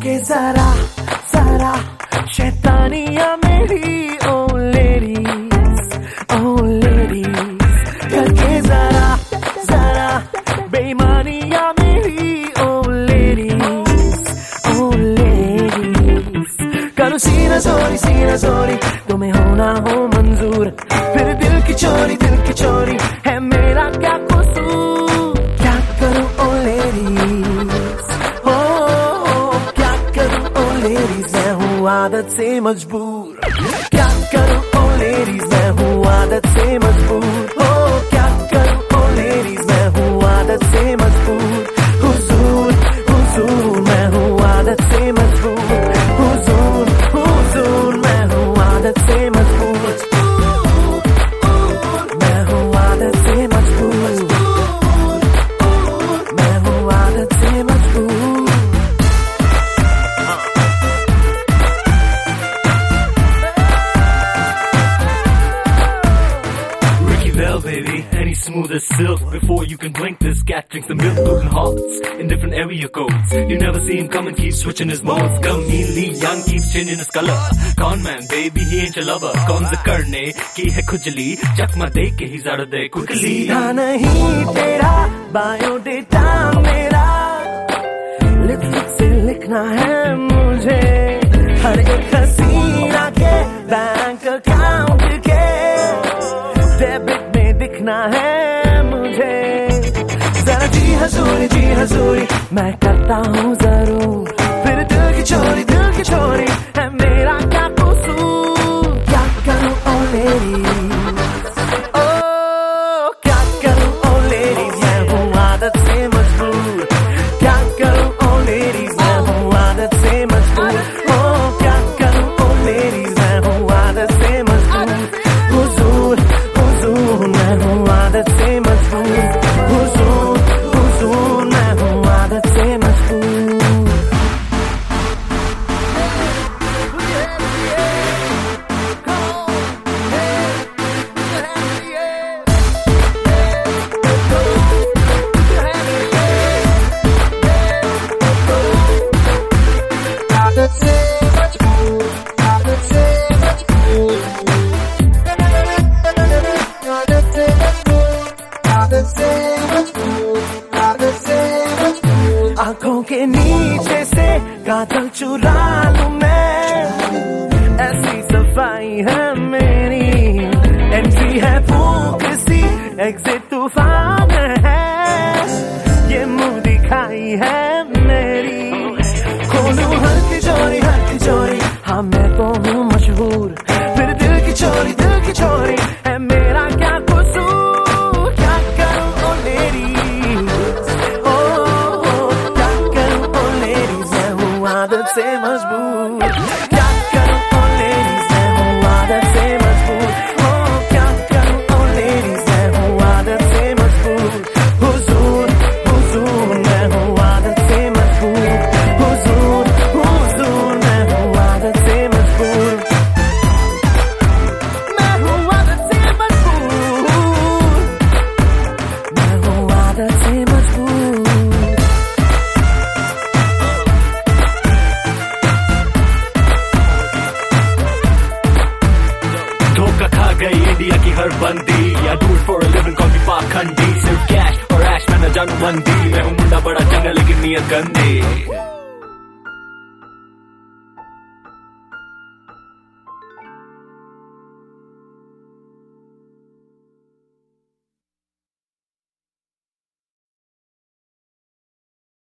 करके जरा जरा शैतानियां मेरी ओ लेडीज करके जरा जरा बेईमानियां मेरी ओ लेडीज करो सीना जोरी तुम्हें होना हो मंजूर फिर दिल की चोरी है मेरा क्या कसूर क्या करूं ओ लेडीज हो क्या करूं ओ लेडीज मैं हूँ आदत से मजबूर क्या करूं ओ लेडीज मैं हूँ आदत से मजबूर हो क्या करूं ओ लेडीज मैं हूँ आदत से मजबूर हुजूर मैं हूँ आदत से मजबूर हुजूर मैं हूँ आदत से मजबूर मैं हूँ आदत से मजबूर मैं हूँ आदत से मजबूर Well, baby, and he's smooth as silk. Before you can blink, this cat drinks the milk. Broken hearts in different area codes. You never see him come and keep switching his modes. Chameleon young keeps changing his color. Con man, baby, he ain't your lover. Cons the karne ki hai khujli. Chakma de ke he's out of there quickly. सीधा नहीं तेरा biodata मेरा lipstick से लिखना है मुझे हर एक हसीना के बैंक अकाउंट के डेबिट में दिखना है मुझे जरा जी हजूरी मैं करता हूँ जरूर फिर दिल की चोरी है मेरा क्या कसूर क्या करूँ ओ लेडीज ओ क्या करूँ ओ लेडीज मैं हूँ आदत से मजबूर क्या करूँ ओ लेडीज मैं हूँ आदत से मजबूर ओ क्या करूँ ओ लेडीज मैं हूँ आदत से मजबूर हुजूर मैं हूँ आदत से मजबूर हुजूर मैं हूँ आदत से मजबूर आंखों के नीचे से काजल चुरा लूं मैं ऐसी सफाई है मेरी एंट्री है फूंक सी एग्जिट तूफान है ये मुंह दिखाई है मेरी खोलूं हर तिजोरी हाँ मैं तो हूँ मशहूर फिर दिल की चोरी है मेरा क्या कसूर क्या करूं ओ लेडीज आदत से मजबूर क्या करूं ओ लेडीज मैं हूँ आदत से मजबूर ओ क्या करूं ओ लेडीज मैं हूँ आदत से मजबूर हुजूर मैं हूँ आदत से मजबूर हुजूर मैं हूँ आदत से मजबूर मैं हूँ आदत से मजबूर मैं हूँ आदत से मजबूर इंडिया की हर बंदी या do it for a living call me पाखंडी सिर्फ कैश और ऐश मैं न जानू मंदी मैं हूँ मुंडा बड़ा चंगा लेकिन नियत गंदी